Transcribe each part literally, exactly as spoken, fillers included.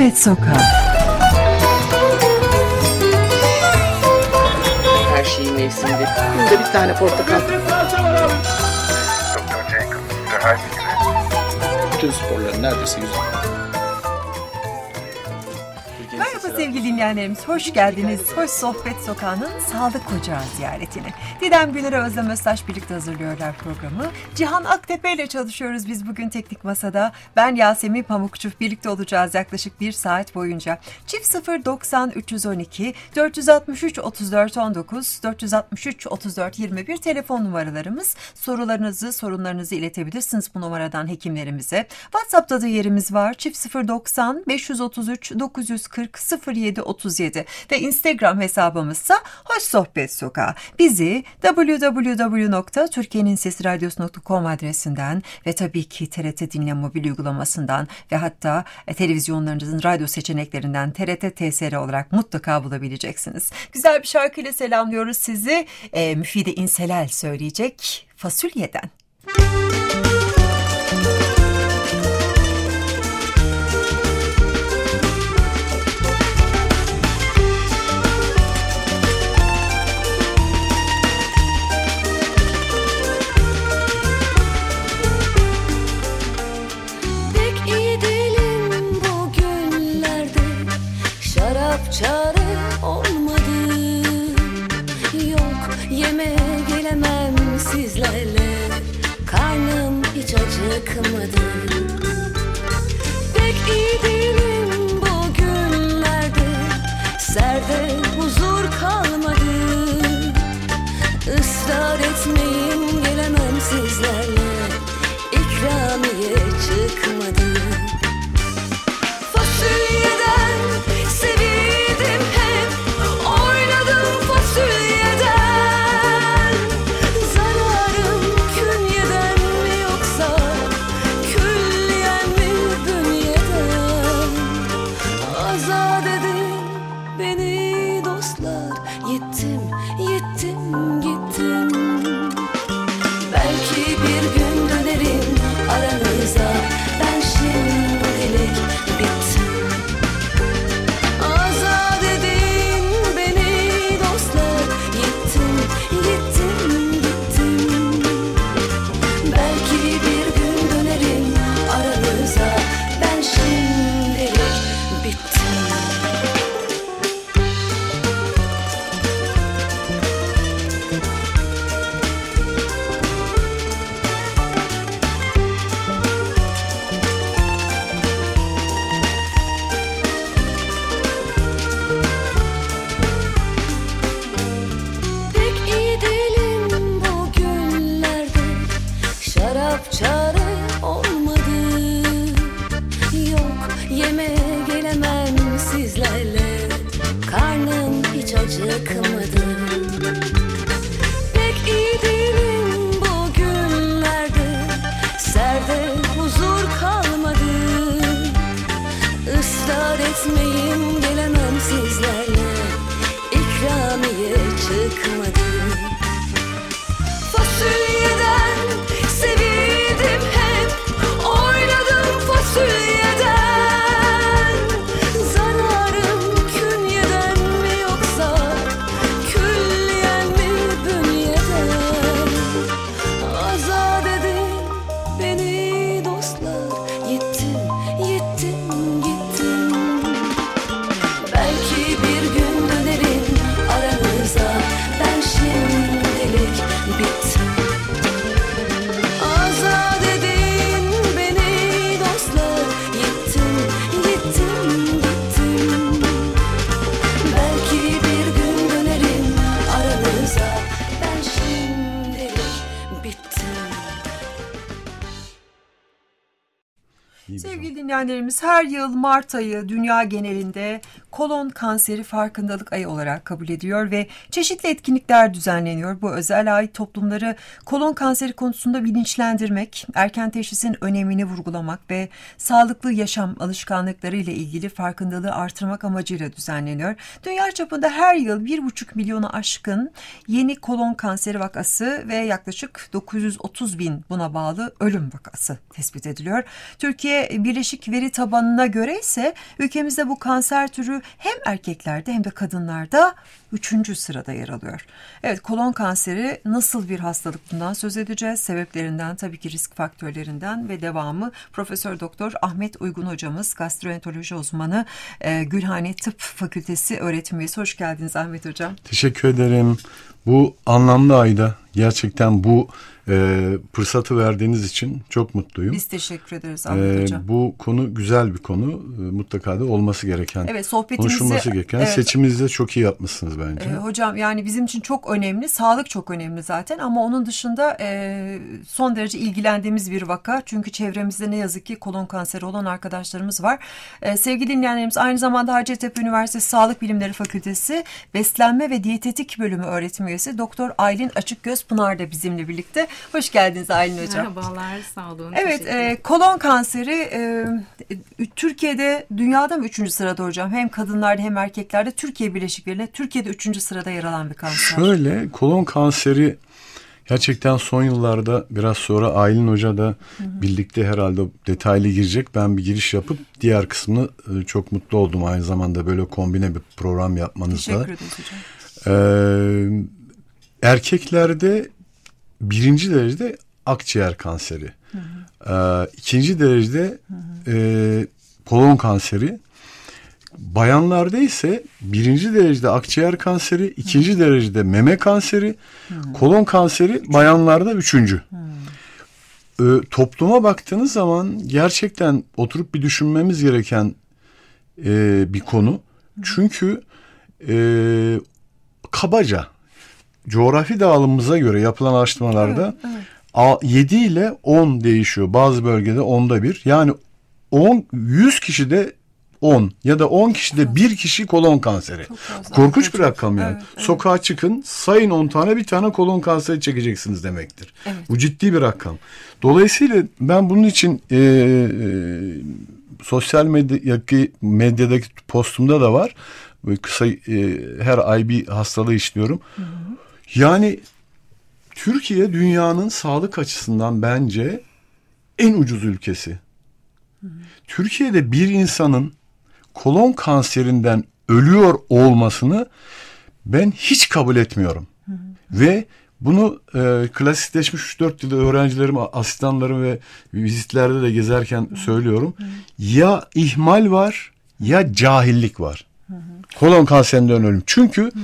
Sohbet Sokağı. Her şeyin mevsiminde. Günde bir tane portakal. Doktor Jekyll, Mister Hyde gibi. Bütün sporların neredeyse yüzü. Merhaba sevgili dinleyenlerimiz, hoş geldiniz. Hoş Sohbet Sokağı'nın Sağlık Ocağı ziyaretine. Didem Güner'e Özlem Öztaş birlikte hazırlıyorlar programı. Cihan Aktepe ile çalışıyoruz biz bugün teknik masada. Ben Yasemin Pamukçu, birlikte olacağız yaklaşık bir saat boyunca. Çift sıfır doksan üç yüz on iki dört altı üç otuz dört on dokuz dört altı üç otuz dört yirmi bir telefon numaralarımız. Sorularınızı, sorunlarınızı iletebilirsiniz bu numaradan hekimlerimize. WhatsApp'ta da yerimiz var. Çift sıfır doksan beş otuz üç dokuz yüz kırk sıfır yedi otuz yedi ve Instagram hesabımızsa Hoş Sohbet Sokağı. Bizi double-u double-u double-u nokta türkiyenin sesi radyosu nokta com adresinden ve tabii ki T R T Dinle mobil uygulamasından ve hatta e, televizyonlarınızın radyo seçeneklerinden T R T T S R olarak mutlaka bulabileceksiniz. Güzel bir şarkıyla selamlıyoruz sizi. E, Müfide İnselal söyleyecek Fasulyeden. Çare olmadı, yok yemeğe gelemem sizlerle, karnım hiç acıkmadı. Pek iyi değilim bu günlerde, serde huzur kalmadı. Israr etmeyin, gelemem sizlerle, ikramiye çıkmadı. Fasulyeden sevildim hep, oynadım fasulyeden. Zararım künyeden mi yoksa külliyen mi bünyeden? Azat edin beni dostlar, gittim gittim gittim. Belki bir gün dönerim aranıza, ben şimdilik bittim. Azat edin beni dostlar, gittim gittim gittim. Belki bir gün dönerim aranıza, ben şimdilik bittim. Pek iyi değilim bu günlerde, şarap çare olmadı. Yok yemeğe gelemem sizlerle, karnım hiç acıkmadı. Pek iyi değilim bu günlerde, serde huzur kalmadı. Israr etmeyin, gelemem sizlerle, ikramiye çıkmadı. Fasulyeden sevildim hep, oynadım fasulyeden. Zararım künyeden mi yoksa külliyen mi bünyeden? Azat edin beni dostlar, gittim gittim gittim. Belki bir gün dönerim aranıza, ben şimdilik bittim. Azat edin beni dostlar, gittim gittim gittim. Belki bir gün dönerim aranıza, ben şimdilik bittim. Sevgili dinleyenlerimiz, her yıl Mart ayı dünya genelinde kolon kanseri farkındalık ayı olarak kabul ediyor ve çeşitli etkinlikler düzenleniyor. Bu özel ay toplumları kolon kanseri konusunda bilinçlendirmek, erken teşhisin önemini vurgulamak ve sağlıklı yaşam alışkanlıkları ile ilgili farkındalığı artırmak amacıyla düzenleniyor. Dünya çapında her yıl bir buçuk milyonu aşkın yeni kolon kanseri vakası ve yaklaşık dokuz yüz otuz bin buna bağlı ölüm vakası tespit ediliyor. Türkiye Birleşik Veri Tabanı'na göre ise ülkemizde bu kanser türü hem erkeklerde hem de kadınlarda üçüncü sırada yer alıyor. Evet, kolon kanseri nasıl bir hastalık, bundan söz edeceğiz. Sebeplerinden, tabii ki risk faktörlerinden ve devamı Profesör Doktor Ahmet Uygun hocamız, gastroenteroloji uzmanı, e, Gülhane Tıp Fakültesi öğretim üyesi. Hoş geldiniz Ahmet hocam. Teşekkür ederim. Bu anlamlı ayda gerçekten bu e, fırsatı verdiğiniz için çok mutluyum. Biz teşekkür ederiz Ahmet e, hocam. Bu konu güzel bir konu. E, mutlaka da olması gereken, evet, sohbetimizi, konuşulması gereken. evet, seçiminizi de çok iyi yapmışsınız bence. E, hocam yani bizim için çok önemli. Sağlık çok önemli zaten ama onun dışında e, son derece ilgilendiğimiz bir vaka. Çünkü çevremizde ne yazık ki kolon kanseri olan arkadaşlarımız var. E, sevgili dinleyenlerimiz, aynı zamanda Hacettepe Üniversitesi Sağlık Bilimleri Fakültesi Beslenme ve Diyetetik Bölümü öğretim üyesi Doktor Aylin Açıkgözpınar da bizimle birlikte. Hoş geldiniz Aylin hocam. Merhabalar, sağ olun. Evet, e, kolon kanseri e, Türkiye'de, dünyada mı üçüncü sırada hocam? Hem kadınlarda hem erkeklerde. Türkiye Birleşik Devletleri, Türkiye'de üçüncü sırada yer alan bir kanser. Şöyle, kolon kanseri gerçekten son yıllarda, biraz sonra Aylin Hoca da hı hı. birlikte herhalde detaylı girecek. Ben bir giriş yapıp diğer kısmını e, çok mutlu oldum aynı zamanda böyle kombine bir program yapmanızda. Teşekkür ederiz hocam. Ee, erkeklerde birinci derecede akciğer kanseri, hı hı. Ee, ikinci derecede hı hı. E, kolon kanseri, bayanlarda ise birinci derecede akciğer kanseri, ikinci hı. derecede meme kanseri, hı hı. kolon kanseri bayanlarda üçüncü. Hı. Ee, topluma baktığınız zaman gerçekten oturup bir düşünmemiz gereken e, bir konu. Hı. Çünkü e, kabaca coğrafi dağılımımıza göre yapılan araştırmalarda evet, evet. yedi ile on değişiyor. Bazı bölgede onda bir. Yani on, yüz kişide on ya da on kişide bir kişi kolon kanseri. Korkunç bir rakam yani. Evet, evet. Sokağa çıkın, sayın on tane, bir tane kolon kanseri çekeceksiniz demektir. Evet. Bu ciddi bir rakam. Dolayısıyla ben bunun için e, e, sosyal medyadaki, medyadaki postumda da var. Böyle kısa e, her ay bir hastalığı işliyorum. Hı hı. Yani Türkiye dünyanın sağlık açısından bence en ucuz ülkesi. Hı. Türkiye'de bir insanın kolon kanserinden ölüyor olmasını ben hiç kabul etmiyorum. Hı hı. Ve bunu e, klasikleşmiş üç dört yılda öğrencilerim, asistanlarım ve vizitlerde de gezerken hı. söylüyorum. Hı. Ya ihmal var ya cahillik var. Hı hı. Kolon kanserinden ölüm. Çünkü hı hı.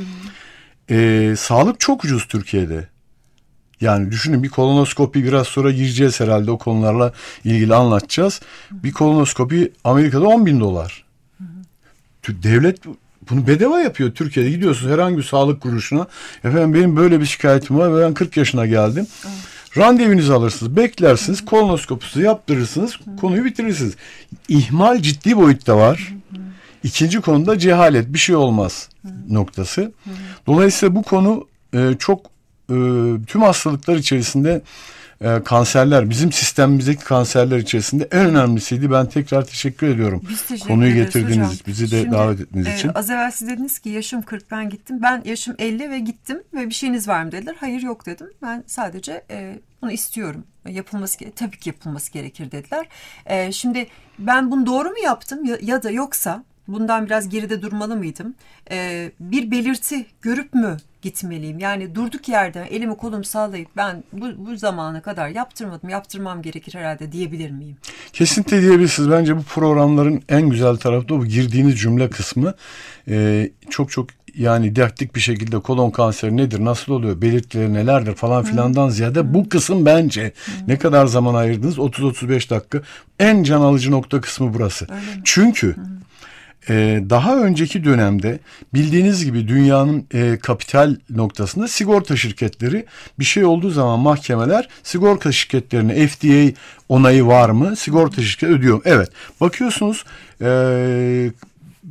E, sağlık çok ucuz Türkiye'de. Yani düşünün, bir kolonoskopi, biraz sonra gireceğiz herhalde, o konularla ilgili anlatacağız. Hı hı. Bir kolonoskopi Amerika'da on bin dolar. Hı hı. Devlet bunu bedava yapıyor Türkiye'de. Gidiyorsunuz herhangi bir sağlık kuruluşuna. Efendim benim böyle bir şikayetim var ve ben kırk yaşına geldim. Hı. Randevunuzu alırsınız, beklersiniz, hı hı. kolonoskopisi yaptırırsınız, hı hı. konuyu bitirirsiniz. İhmal ciddi boyutta var. Hı hı. İkinci konuda cehalet, bir şey olmaz hı. noktası. Hı. Dolayısıyla bu konu e, çok e, tüm hastalıklar içerisinde e, kanserler, bizim sistemimizdeki kanserler içerisinde en önemlisiydi. Ben tekrar teşekkür ediyorum. Biz teşekkür konuyu ederiz getirdiğiniz, hocam. bizi de Şimdi, davet ettiğiniz e, için. Az evvel siz dediniz ki yaşım kırk, ben gittim. Ben yaşım elli ve gittim ve bir şeyiniz var mı dediler. Hayır, yok dedim. Ben sadece e, bunu istiyorum. Yapılması, tabii ki yapılması gerekir dediler. E, şimdi ben bunu doğru mu yaptım ya, ya da yoksa bundan biraz geride durmalı mıydım? Ee, bir belirti görüp mü gitmeliyim? Yani durduk yerde elimi kolumu sallayıp ben bu, bu zamana kadar yaptırmadım, yaptırmam gerekir herhalde diyebilir miyim? Kesinlikle diyebilirsiniz. Bence bu programların en güzel tarafı da bu girdiğiniz cümle kısmı. Ee, çok çok yani didaktik bir şekilde kolon kanseri nedir, nasıl oluyor, belirtileri nelerdir falan filandan ziyade Hı. bu kısım bence Hı. ne kadar zaman ayırdınız? otuz otuz beş dakika. En can alıcı nokta kısmı burası. Çünkü Hı. Ee, daha önceki dönemde bildiğiniz gibi dünyanın e, kapital noktasında sigorta şirketleri, bir şey olduğu zaman mahkemeler sigorta şirketlerine F D A onayı var mı? Sigorta şirketi ödüyor. Evet. Bakıyorsunuz e,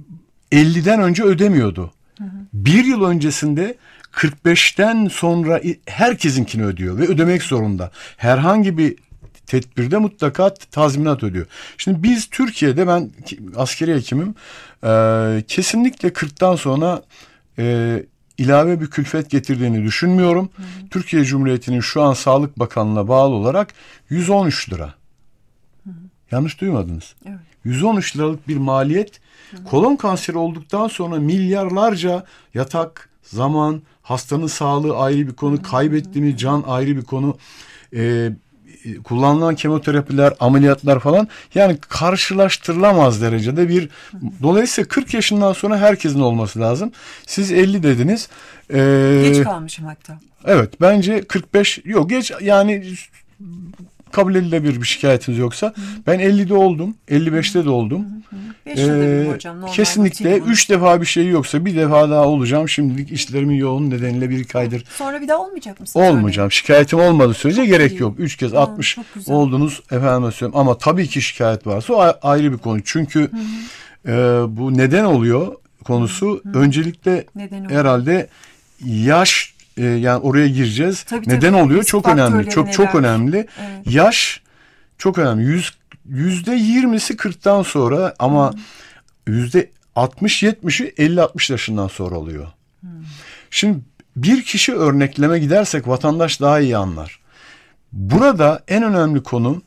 elliden önce ödemiyordu. Hı hı. Bir yıl öncesinde kırk beşten sonra herkesinkini ödüyor ve ödemek zorunda. Herhangi bir tedbirde mutlaka tazminat ödüyor. Şimdi biz Türkiye'de, ben askeri hekimim, e, kesinlikle kırktan sonra e, ilave bir külfet getirdiğini düşünmüyorum. Hı hı. Türkiye Cumhuriyeti'nin şu an Sağlık Bakanlığı'na bağlı olarak yüz on üç lira. Hı hı. Yanlış duymadınız. Evet. yüz on üç liralık bir maliyet. Hı hı. Kolon kanseri olduktan sonra milyarlarca yatak, zaman, hastanın sağlığı ayrı bir konu, kaybettiğiniz can ayrı bir konu, e, kullanılan kemoterapiler, ameliyatlar falan, yani karşılaştırılamaz derecede bir, dolayısıyla kırk yaşından sonra herkesin olması lazım. Siz elli dediniz. Ee, geç kalmışım hatta. Evet, bence kırk beş, yok geç, yani kabul edilebilir bir şikayetiniz yoksa. Hı. Ben ellide oldum, elli beşte de oldum. Ee, hocam, kesinlikle üç defa bir şey yoksa bir defa daha olacağım. Şimdilik işlerimin yoğun nedeniyle bir iki aydır. Sonra bir daha olmayacak mısınız? Olmayacağım. Öyle? Şikayetim olmadığı sürece çok gerek iyi. Yok. Üç kez altmış oldunuz efendim söyleyeyim. Ama tabii ki şikayet varsa o ayrı bir konu. Çünkü e, bu neden oluyor konusu, hı hı, öncelikle herhalde yaş, e, yani oraya gireceğiz. Tabii, neden tabii. Oluyor? Biz çok önemli. Çok neler? Çok önemli. Evet. Yaş çok önemli. Yüz Yüzde yirmisi kırktan sonra, ama yüzde altmış yetmişi elli altmış yaşından sonra oluyor. Hmm. Şimdi bir kişi örnekleme gidersek vatandaş daha iyi anlar. Burada en önemli konu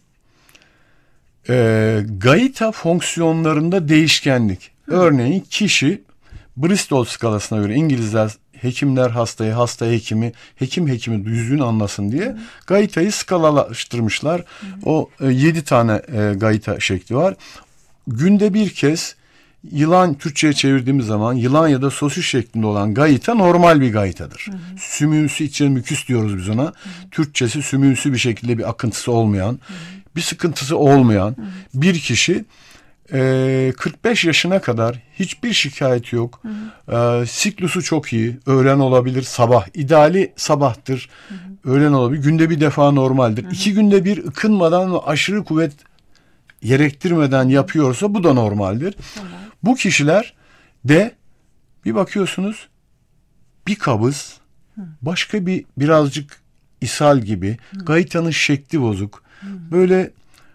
e, gaita fonksiyonlarında değişkenlik. Hmm. Örneğin kişi Bristol skalasına göre, İngilizler hekimler hastayı, hasta hekimi, hekim hekimi düzgün anlasın diye hı, gaitayı skalalaştırmışlar. Hı. O e, yedi tane e, gaita şekli var. Günde bir kez yılan, Türkçe'ye çevirdiğimiz zaman yılan ya da sosis şeklinde olan gaita normal bir gaitadır. Hı hı. Sümüğüsü, içine müküs diyoruz biz ona. Hı. Türkçesi sümüğüsü bir şekilde bir akıntısı olmayan, hı, bir sıkıntısı olmayan, hı, bir kişi Ee, kırk beş yaşına kadar hiçbir şikayet yok. Hı hı. Ee, siklusu çok iyi. Öğlen olabilir, sabah. İdeali sabahtır. Hı hı. Öğlen olabilir. Günde bir defa normaldir. Hı hı. İki günde bir ıkınmadan ve aşırı kuvvet gerektirmeden yapıyorsa bu da normaldir. Hı hı. Bu kişiler de bir bakıyorsunuz bir kabız, hı, başka bir birazcık ishal gibi, hı, gaitanın şekli bozuk. Hı. Böyle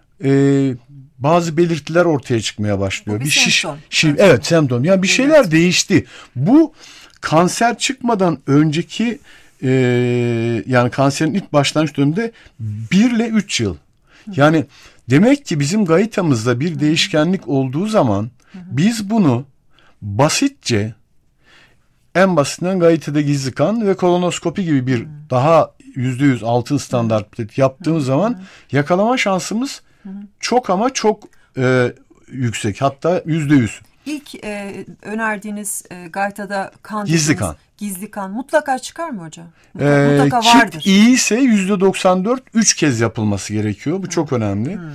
e, bazı belirtiler ortaya çıkmaya başlıyor. Bu bir, bir şiş, semptom. şiş, evet, semptom. Yani bir şeyler evet. değişti. Bu kanser çıkmadan önceki e, yani kanserin ilk başlangıç döneminde bir ile üç yıl. Yani demek ki bizim gaitamızda bir değişkenlik olduğu zaman biz bunu basitçe, en basitinden gaitada gizli kan ve kolonoskopi gibi bir daha yüzde yüz altın standart yaptığımız zaman yakalama şansımız çok ama çok e, yüksek. Hatta yüzde yüz. İlk e, önerdiğiniz e, gaitada kan gizli kan. Gizli kan mutlaka çıkar mı hocam? Mutlaka, ee, mutlaka vardır. Kit iyi ise yüzde doksan dört üç kez yapılması gerekiyor. Bu hmm. çok önemli. Hmm.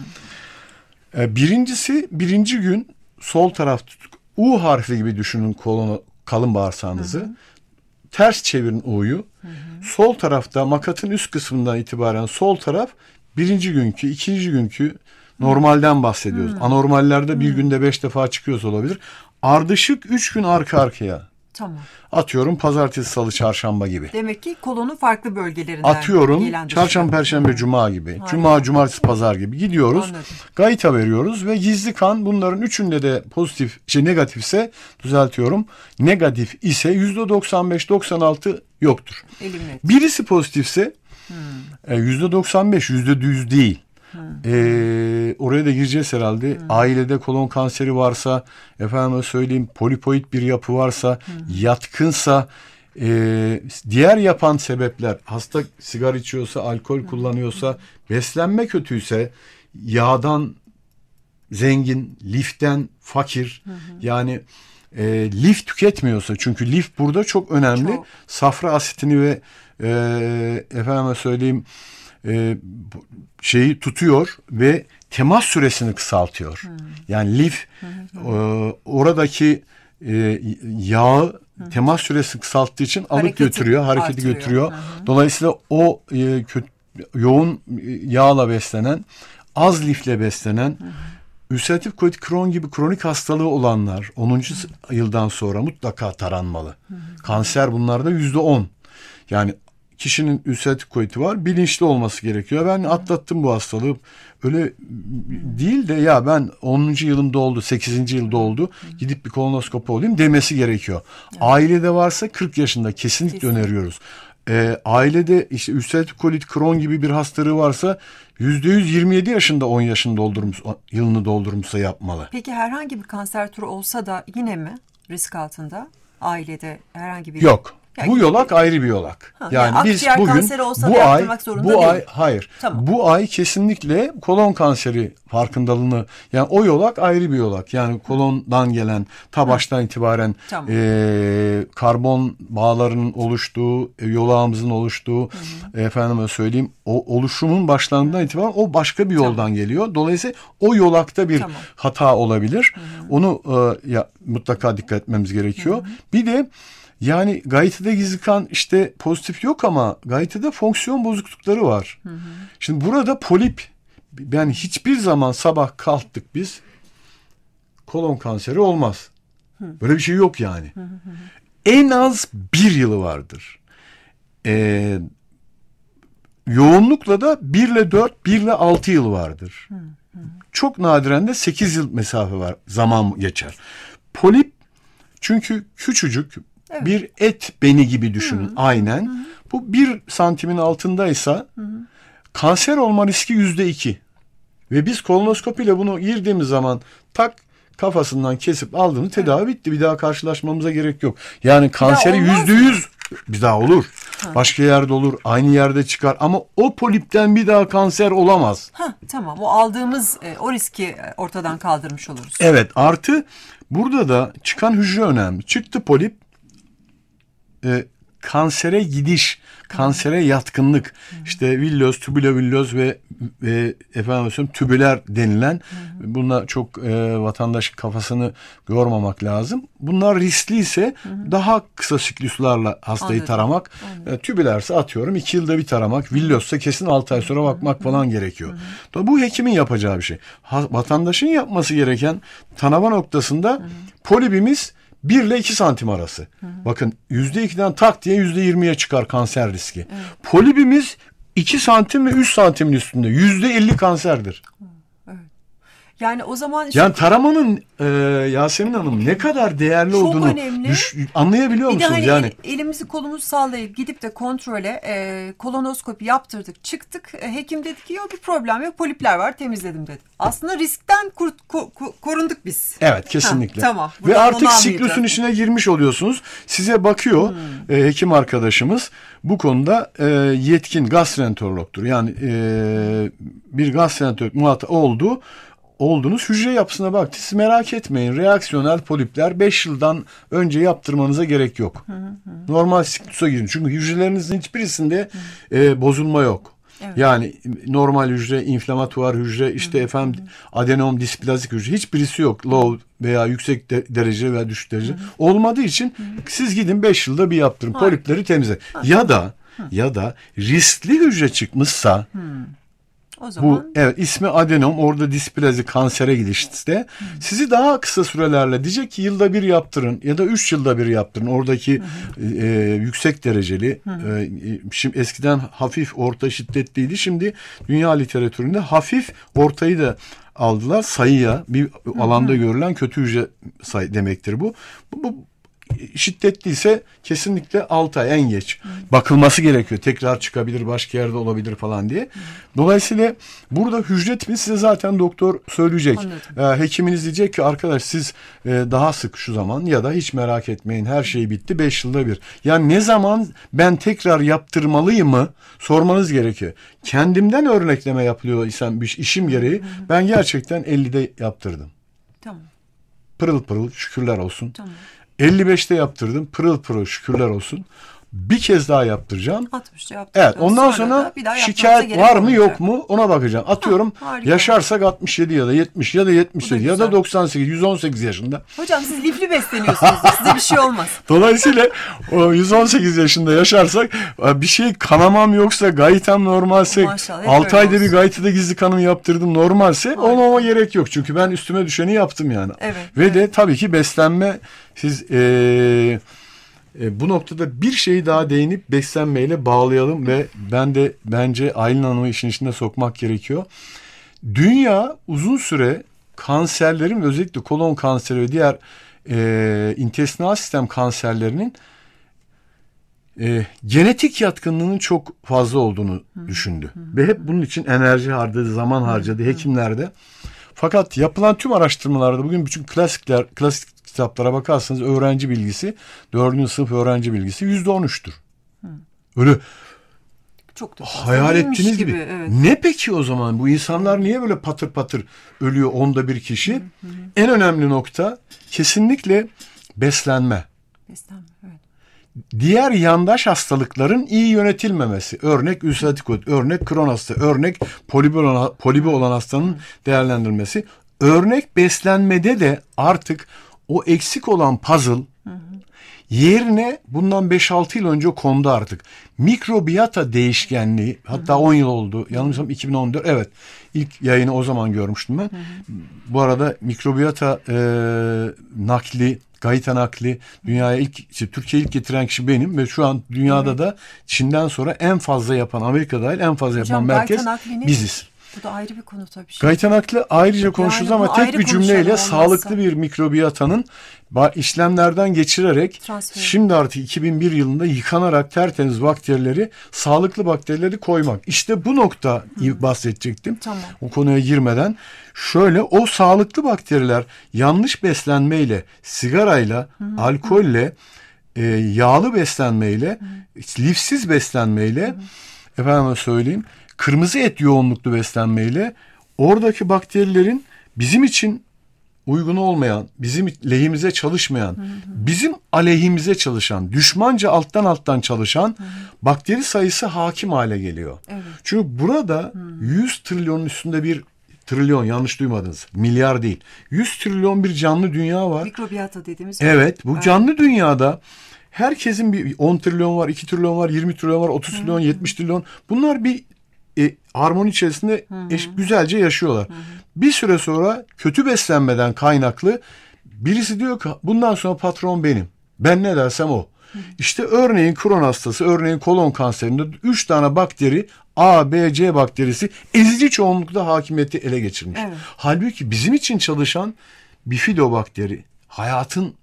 Ee, birincisi, birinci gün sol taraf U harfi gibi düşünün kolonu, kalın bağırsağınızı. Hmm. Ters çevirin U'yu. Hmm. Sol tarafta makatın üst kısmından itibaren sol taraf birinci günkü, ikinci günkü normalden bahsediyoruz. Hmm. Anormallerde bir hmm. günde beş defa çıkıyorsa olabilir. Ardışık üç gün arka arkaya. Tamam. Atıyorum pazartesi, salı, çarşamba gibi. Demek ki kolonun farklı bölgelerinden atıyorum çarşamba, perşembe, hmm. cuma gibi. Aynen. Cuma, cumartesi, pazar gibi gidiyoruz. Anladım. Gaita veriyoruz ve gizli kan bunların üçünde de pozitif, şey negatifse düzeltiyorum. Negatif ise yüzde doksan beş doksan altı yoktur. Elimle. Birisi pozitifse hmm. yüzde doksan beş, yüzde yüz değil. Hmm. Ee, oraya da gireceğiz herhalde. Hmm. Ailede kolon kanseri varsa, efendime söyleyeyim polipoid bir yapı varsa, hmm. yatkınsa, e, diğer yapan sebepler, hasta sigara içiyorsa, alkol hmm. kullanıyorsa, beslenme kötüyse, yağdan zengin, liften fakir, hmm. yani e, lif tüketmiyorsa, çünkü lif burada çok önemli. Çok. Safra asitini ve e, efendime söyleyeyim e, şeyi tutuyor ve temas süresini kısaltıyor. Hmm. Yani lif hmm. e, oradaki e, yağı hmm. temas süresini kısalttığı için alıp hareketi götürüyor, hareketi artırıyor. götürüyor. Hmm. Dolayısıyla o e, kötü, yoğun yağla beslenen, az lifle beslenen, hmm. ülseratif kolit Crohn gibi kronik hastalığı olanlar onuncu yıldan sonra mutlaka taranmalı. Hı hı. Kanser bunlarda yüzde on. Yani kişinin ülseratif koliti var, bilinçli olması gerekiyor. Ben atlattım bu hastalığı. Öyle değil de ya ben onuncu yılımda oldu, sekizinci yılda oldu. Gidip bir kolonoskopi olayım demesi gerekiyor. Evet. Ailede varsa kırk yaşında kesinlikle Kesin. öneriyoruz. Ee, ailede işte ülseratif kolit Crohn gibi bir hastalığı varsa yüzde yüz yirmi yedi yaşında on yaşını doldurmuş, yılını doldurmuşsa yapmalı. Peki herhangi bir kanser türü olsa da yine mi risk altında ailede herhangi bir... Yok. Yani bu yolak ayrı bir yolak. Ha, yani, yani biz bugün bu ay bu değil. ay hayır. Tamam. Bu ay kesinlikle kolon kanseri farkındalığını yani o yolak ayrı bir yolak. Yani kolondan gelen ta baştan Hı. itibaren tamam. e, karbon bağlarının oluştuğu, e, yolağımızın oluştuğu Hı. efendime söyleyeyim o oluşumun başlandığından Hı. itibaren o başka bir yoldan tamam. geliyor. Dolayısıyla o yolakta bir tamam. hata olabilir. Hı. Onu e, ya mutlaka dikkat etmemiz gerekiyor. Hı. Bir de yani gaytede gizli kan işte pozitif yok ama gaytede fonksiyon bozuklukları var. Hı hı. Şimdi burada polip yani hiçbir zaman sabah kalktık biz kolon kanseri olmaz. Hı. Böyle bir şey yok yani. Hı hı hı. En az bir yılı vardır. Ee, yoğunlukla da bir ile dört, bir ile altı yıl vardır. Hı hı. Çok nadiren de sekiz yıl mesafe var. Zaman geçer. Polip çünkü küçücük Evet. bir et beni gibi düşünün. Hı-hı. Aynen. Hı-hı. Bu bir santimin altındaysa Hı-hı. kanser olma riski yüzde iki. Ve biz kolonoskopiyle bunu girdiğimiz zaman tak kafasından kesip aldığını tedavi evet. bitti. Bir daha karşılaşmamıza gerek yok. Yani kanseri yüzde yüz bir daha olur. Ha. Başka yerde olur. Aynı yerde çıkar. Ama o polipten bir daha kanser olamaz. Ha, tamam. O aldığımız e, o riski ortadan kaldırmış oluruz. Evet. Artı burada da çıkan hücre önemli. Çıktı polip. E, kansere gidiş, kansere yatkınlık, Hı. işte villoz, tübülovilloz ve, ve efendim söyleyeyim tübüler denilen, Hı. bunlar çok e, vatandaş kafasını yormamak lazım. Bunlar riskliyse Hı. daha kısa sikluslarla hastayı Anladım. taramak, e, tübülerse atıyorum iki yılda bir taramak, villozsa kesin altı ay sonra bakmak Hı. falan gerekiyor. Hı. Bu hekimin yapacağı bir şey. Ha, vatandaşın yapması gereken tanıma noktasında Hı. polibimiz bir ile iki santim arası. Hı hı. Bakın yüzde ikiden tak diye yüzde yirmiye çıkar kanser riski. Evet. Polibimiz iki santim ve üç santimin üstünde. Yüzde elli kanserdir. Evet. Yani o zaman... Yani taramanın e, Yasemin Hanım ne kadar değerli çok olduğunu önemli. Düş, anlayabiliyor bir musunuz? Hani yani elimizi kolumuzu sallayıp gidip de kontrole e, kolonoskopi yaptırdık çıktık. E, hekim dedi ki yok bir problem yok polipler var temizledim dedi. Aslında riskten kur, ko, ko, korunduk biz. Evet kesinlikle. Ha, tamam. Ve artık siklusun içine girmiş oluyorsunuz. Size bakıyor hmm. e, hekim arkadaşımız bu konuda e, yetkin gastroenterologtur. Yani e, bir gastroenterolog muhatap oldu. Oldunuz hücre yapısına baktı. Siz merak etmeyin. Reaksiyonel polipler beş yıldan önce yaptırmanıza gerek yok. Hı hı. Normal siklusa girin. Çünkü hücrelerinizin hiçbirisinde e, bozulma yok. Evet. Yani normal hücre, inflamatuar hücre, işte hı hı. efendim adenom displazik hücre hiçbirisi yok. Low veya yüksek de, derece veya düşük derece hı hı. olmadığı için hı hı. siz gidin beş yılda bir yaptırın. Hayır. Polipleri temizle. Hayır. Ya da hı. ya da riskli hücre çıkmışsa hı. O zaman... Bu evet ismi adenom orada displazi kansere gidişte hmm. sizi daha kısa sürelerle diyecek ki yılda bir yaptırın ya da üç yılda bir yaptırın. Oradaki hmm. e, yüksek dereceli hmm. e, şimdi eskiden hafif orta şiddetliydi. Şimdi dünya literatüründe hafif ortayı da aldılar sayıya bir hmm. alanda görülen kötü hücre sayı demektir bu. Bu, bu şiddetliyse kesinlikle altı ay en geç Hı. bakılması gerekiyor. Tekrar çıkabilir, başka yerde olabilir falan diye. Hı. Dolayısıyla burada hücre tipi size zaten doktor söyleyecek. Ee, hekiminiz diyecek ki arkadaş siz e, daha sık şu zaman ya da hiç merak etmeyin her şey bitti beş yılda bir. Yani ne zaman ben tekrar yaptırmalıyım mı sormanız gerekiyor. Kendimden örnekleme yapılıyor isem bir işim gereği. Hı. Ben gerçekten ellide yaptırdım. Tamam. Pırıl pırıl şükürler olsun. Tamam. elli beşte yaptırdım. Pırıl pırıl şükürler olsun. Bir kez daha yaptıracağım. altmışta yaptırdım. Evet, ondan sonra, sonra şikayet var mı yok mu ona bakacağım. Atıyorum ha, yaşarsak altmış yedi ya da yetmiş ya da yetmiş sekiz ya da doksan sekiz yüz on sekiz yaşında. Hocam siz lifli besleniyorsunuz. Size bir şey olmaz. Dolayısıyla o yüz on sekiz yaşında yaşarsak bir şey kanamam yoksa gayitem normalse altı ayda bir gaytede gizli kanım yaptırdım normalse olmama gerek yok. Çünkü ben üstüme düşeni yaptım yani. Evet, Ve evet. de tabii ki beslenme siz ee, E, bu noktada bir şeyi daha değinip beslenmeyle bağlayalım ve ben de bence Aylin Hanım'ı işin içine sokmak gerekiyor. Dünya uzun süre kanserlerin ve özellikle kolon kanseri ve diğer e, intestinal sistem kanserlerinin e, genetik yatkınlığının çok fazla olduğunu hı. düşündü. Hı. Ve hep bunun için enerji harcadı, zaman harcadı hı. hekimlerde. Fakat yapılan tüm araştırmalarda bugün bütün klasikler, klasik kitaplara bakarsanız öğrenci bilgisi, dördüncü sınıf öğrenci bilgisi yüzde on üçtür. Öyle çok da hayal ettiğiniz gibi. gibi evet. Ne peki o zaman? Bu insanlar niye böyle patır patır ölüyor onda bir kişi? Hı hı. En önemli nokta kesinlikle beslenme. Beslenme, evet. Diğer yandaş hastalıkların iyi yönetilmemesi. Örnek ülseratif kolit, örnek Crohn hastası, örnek polibi olan, polibi olan hastanın değerlendirilmesi. Örnek beslenmede de artık o eksik olan puzzle hı hı. yerine bundan beş altı yıl önce kondu artık. Mikrobiyata değişkenliği hatta on yıl oldu. Yanılmıyorsam iki bin on dört evet ilk yayını o zaman görmüştüm ben. Hı hı. Bu arada mikrobiyata e, nakli, gayta nakli dünyaya ilk işte, Türkiye'ye ilk getiren kişi benim ve şu an dünyada evet. da Çin'den sonra en fazla yapan Amerika dahil en fazla Hocam, yapan merkez biziz. Bu da ayrı bir konu tabii. Gayta nakli ayrıca konuşuruz yani ama tek bir cümleyle sağlıklı bir mikrobiyatanın işlemlerden geçirerek transfer. Şimdi artık iki bin bir yılında yıkanarak tertemiz bakterileri, sağlıklı bakterileri koymak. İşte bu nokta Hı. bahsedecektim. Tamam. O konuya girmeden. Şöyle o sağlıklı bakteriler yanlış beslenmeyle, sigarayla, Hı. alkolle, e, yağlı beslenmeyle, Hı. lifsiz beslenmeyle, Hı. efendim söyleyeyim, kırmızı et yoğunluklu beslenmeyle oradaki bakterilerin bizim için uygun olmayan, bizim lehimize çalışmayan, hı hı. bizim aleyhimize çalışan, düşmanca alttan alttan çalışan hı hı. bakteri sayısı hakim hale geliyor. Evet. Çünkü burada hı. yüz trilyonun üstünde bir trilyon, yanlış duymadınız, milyar değil. yüz trilyon bir canlı dünya var. Mikrobiyata dediğimiz. Evet, bu evet. canlı dünyada herkesin bir on trilyon var, iki trilyon var, yirmi trilyon var, otuz hı hı. trilyon, yetmiş trilyon. Bunlar bir E, harmoni içerisinde eş, güzelce yaşıyorlar. Hı hı. Bir süre sonra kötü beslenmeden kaynaklı birisi diyor ki bundan sonra patron benim. Ben ne dersem o. Hı hı. İşte örneğin Crohn hastası, örneğin kolon kanserinde üç tane bakteri A, B, C bakterisi ezici çoğunlukla hakimiyeti ele geçirmiş. Evet. Halbuki bizim için çalışan bifidobakteri, hayatın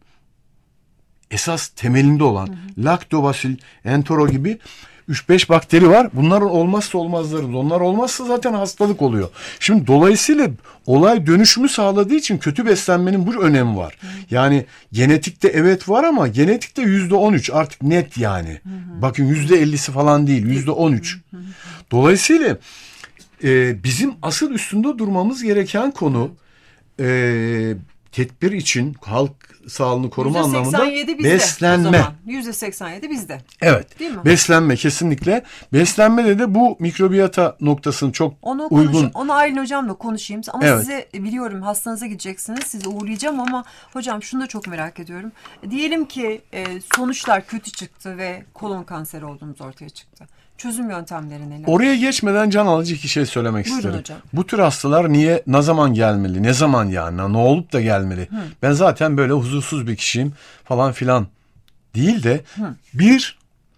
esas temelinde olan hı hı. Lactobacillus, Entero gibi üç beş bakteri var. Bunların olmazsa olmazlarımız. Onlar olmazsa zaten hastalık oluyor. Şimdi dolayısıyla olay dönüşümü sağladığı için kötü beslenmenin bu önemi var. Hı. Yani genetikte evet var ama genetikte yüzde on üç artık net yani. Hı hı. Bakın yüzde ellisi falan değil. Yüzde on üç. Dolayısıyla e, bizim asıl üstünde durmamız gereken konu e, tedbir için halk sağlığını koruma anlamında beslenme. yüzde seksen yedi bizde. Evet. Değil mi? Beslenme kesinlikle. Beslenmede de bu mikrobiyata noktasını çok onu uygun. Konuş, onu Aylin hocamla konuşayım. Ama evet. size biliyorum hastanıza gideceksiniz. Sizi uğurlayacağım ama hocam şunu da çok merak ediyorum. Diyelim ki e, sonuçlar kötü çıktı ve kolon kanseri olduğumuz ortaya çıktı. Çözüm yöntemleri neler? Oraya geçmeden can alıcı iki şey söylemek Buyurun isterim. Hocam. Bu tür hastalar niye, ne zaman gelmeli, ne zaman yani, ne olup da gelmeli? Hı. Ben zaten böyle huzursuz bir kişiyim falan filan değil de Hı. bir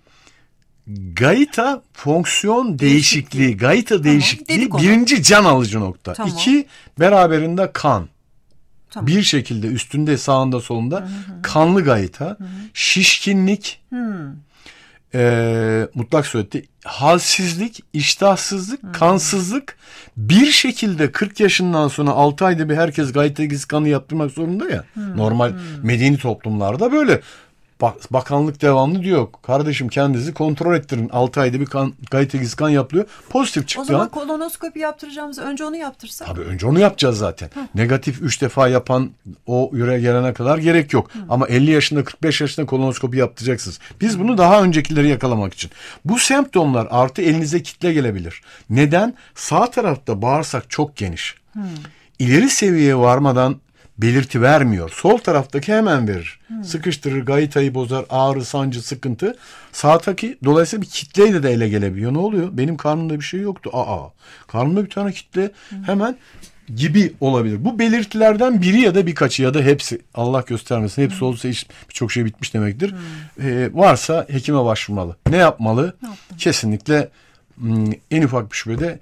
gayta fonksiyon değişikliği, değişikliği. gayta tamam. değişikliği birinci can alıcı nokta. Tamam. İki, beraberinde kan. Tamam. Bir şekilde üstünde, sağında, solunda hı hı. kanlı gayta, hı hı. şişkinlik, hı. E, mutlak surette halsizlik, iştahsızlık, hmm. kansızlık bir şekilde kırk yaşından sonra altı ayda bir herkes gayta giz kanı yaptırmak zorunda ya. Hmm. Normal hmm. medeni toplumlarda böyle Bak, bakanlık devamlı diyor. Kardeşim kendinizi kontrol ettirin. altı ayda bir kan, gayet egiz kan yapılıyor. Pozitif çıktı. O zaman kolonoskopi yaptıracağımızı önce onu yaptırsak. Tabii önce onu yapacağız zaten. Hı. Negatif üç defa yapan o yüreğe gelene kadar gerek yok. Hı. Ama elli yaşında kırk beş yaşında kolonoskopi yaptıracaksınız. Biz bunu daha öncekileri yakalamak için. Bu semptomlar artı elinize kitle gelebilir. Neden? Sağ tarafta bağırsak çok geniş. Hı. İleri seviyeye varmadan belirti vermiyor. Sol taraftaki hemen verir. Hmm. Sıkıştırır, gayitayı bozar, ağrı, sancı, sıkıntı. Sağdaki dolayısıyla bir kitleyle de ele gelebiliyor. Ne oluyor? Benim karnımda bir şey yoktu. Aa, karnımda bir tane kitle hmm. hemen gibi olabilir. Bu belirtilerden biri ya da birkaçı ya da hepsi. Allah göstermesin. Hepsi hmm. olsa iş, birçok şey bitmiş demektir. Hmm. Ee, varsa hekime başvurmalı. Ne yapmalı? Ne Kesinlikle en ufak bir şüphede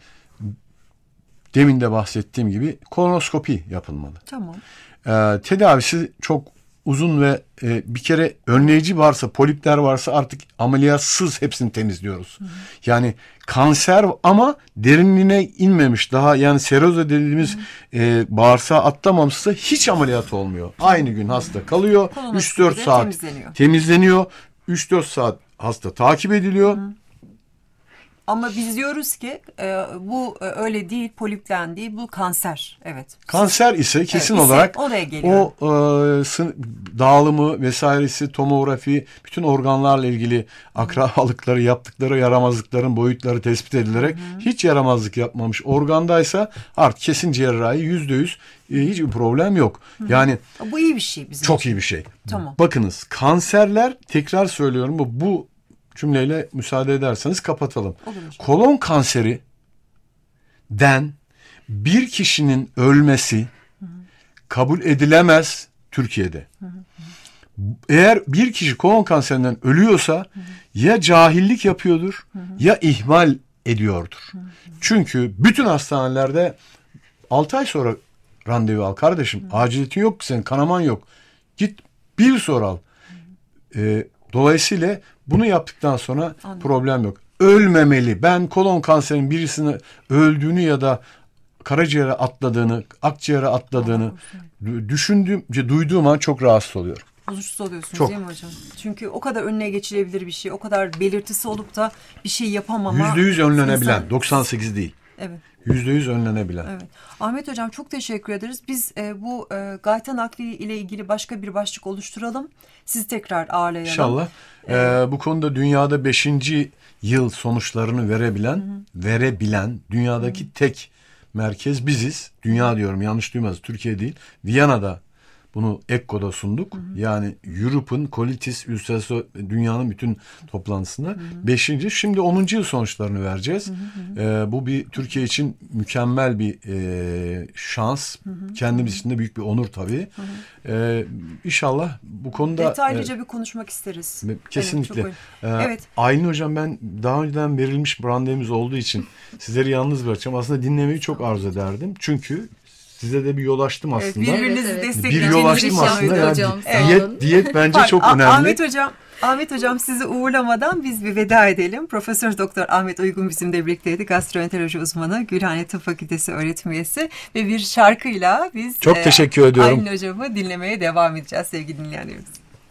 demin de bahsettiğim gibi kolonoskopi yapılmalı. Tamam. Ee, tedavisi çok uzun ve e, bir kere önleyici varsa, polipler varsa artık ameliyatsız hepsini temizliyoruz. Hı hı. Yani kanser ama derinliğine inmemiş daha, yani seroza dediğimiz e, bağırsağı atlamamışsa hiç ameliyat olmuyor. Aynı gün hasta kalıyor. üç dört saat temizleniyor. temizleniyor. üç dört saat hasta takip ediliyor. Hı. Ama biz diyoruz ki e, bu e, öyle değil, polipten değil, bu kanser. Evet. Kanser ise kesin evet, olarak oraya geliyor. O e, sın, dağılımı vesairesi, tomografi, bütün organlarla ilgili akrabalıkları, yaptıkları yaramazlıkların boyutları tespit edilerek Hı-hı. hiç yaramazlık yapmamış organdaysa artık kesin cerrahi yüzde yüz e, hiçbir problem yok. Hı-hı. Yani bu iyi bir şey bizim çok için. iyi bir şey. Tamam. Bakınız, kanserler, tekrar söylüyorum, bu bu cümleyle müsaade ederseniz kapatalım. Olur. Kolon kanseri den bir kişinin ölmesi hı hı. kabul edilemez Türkiye'de. Hı hı. Eğer bir kişi kolon kanserinden ölüyorsa hı hı. ya cahillik yapıyordur hı hı. ya ihmal ediyordur. Hı hı. Çünkü bütün hastanelerde altı ay sonra randevu al kardeşim. Hı hı. Aciliyetin yok, senin kanaman yok. Git bir sonra al. Hı hı. Ee, dolayısıyla bunu yaptıktan sonra Anladım. problem yok. Ölmemeli. Ben kolon kanserinin birisini öldüğünü ya da karaciğere atladığını, akciğere atladığını Anladım. düşündüğüm, duyduğum an çok rahatsız oluyorum. Huzursuz oluyorsunuz çok. değil mi hocam? Çünkü o kadar önüne geçilebilir bir şey, o kadar belirtisi olup da bir şey yapamama. Yüzde yüz önlenebilen, insan... doksan sekiz değil. Evet. Yüzde yüz önlenebilen. Evet. Ahmet hocam çok teşekkür ederiz. Biz e, bu e, gayta nakli ile ilgili başka bir başlık oluşturalım. Sizi tekrar ağırlayalım. İnşallah. Ee, ee, bu konuda dünyada beşinci yıl sonuçlarını verebilen, hı hı. verebilen dünyadaki hı hı. tek merkez biziz. Dünya diyorum, yanlış duymaz. Türkiye değil. Viyana'da bunu ECCO'da sunduk. Hı hı. Yani Europe'un Colitis Ulcerosa dünyanın bütün toplantısında. Hı hı. Beşinci, şimdi onuncu yıl sonuçlarını vereceğiz. Hı hı. Ee, bu bir Türkiye için mükemmel bir e, şans. Hı hı. Kendimiz için de büyük bir onur tabii. Hı hı. Ee, İnşallah bu konuda detaylıca e, bir konuşmak isteriz. Kesinlikle. Evet, ee, evet. Aylin hocam, ben daha önceden verilmiş randevumuz olduğu için sizleri yalnız bırakacağım. Aslında dinlemeyi çok arzu ederdim. Çünkü size de bir yol açtım aslında. Evet, birbirinizi evet, evet. Bir yol açtım aslında. Yani hocam, diyet, diyet bence Bak, çok önemli. Ahmet hocam, Ahmet hocam sizi uğurlamadan biz bir veda edelim. Profesör Doktor Ahmet Uygun bizimle birlikteydi. Gastroenteroloji uzmanı, Gülhane Tıp Fakültesi öğretim üyesi ve bir şarkıyla biz çok e, teşekkür ediyorum. Aylin hocamı dinlemeye devam edeceğiz sevgili dinleyenlerimiz.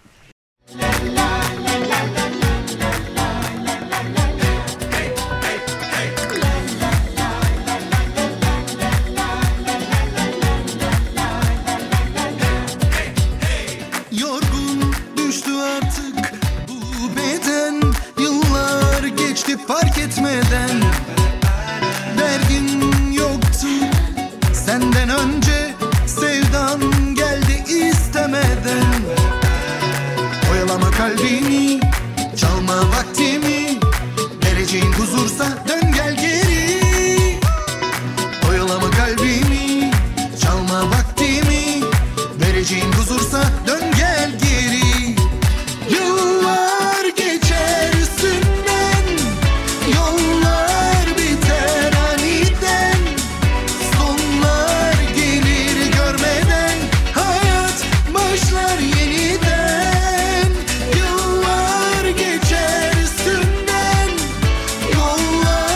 Fark etmeden derdin yoktu senden önce, sevdan geldi istemeden. Oyalama kalbimi, çalma vaktimi, vereceğin huzursa dön gel geri. Oyalama kalbimi, çalma vaktimi, vereceğin huzursa dön gel geri. Yıllar geçer üstünden, yollar biter aniden, sonlar gelir görmeden, hayat başlar yeniden. Yıllar geçer üstünden, yollar